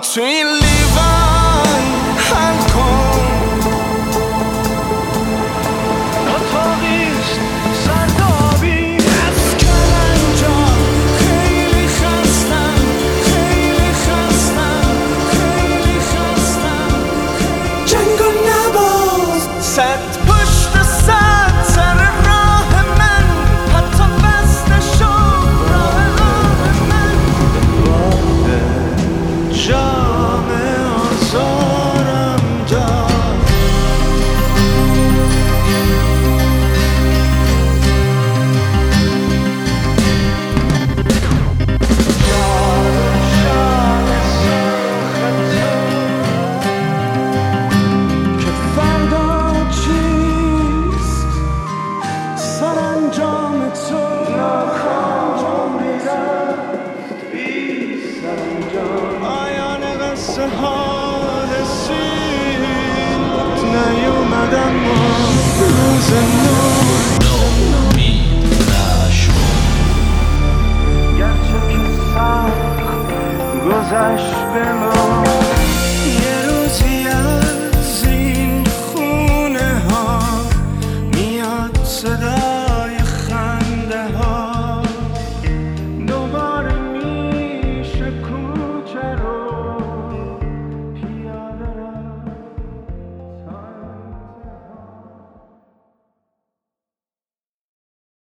تو این لیوان حل کن. اتاقیست سردابی از کلنجار، خیلی خستم خیلی خستم خیلی خستم. جنگو نباز صد پشت صد سر راه من، حتی بسته شد راه من. باده جام آزارم داد. شام سرخ که فردا چیست سرانجام تو. بی سرانجام پایان قصه ها رسید، نیومدم ما روز نومید نشو. گرچه که سخت گذشت به ما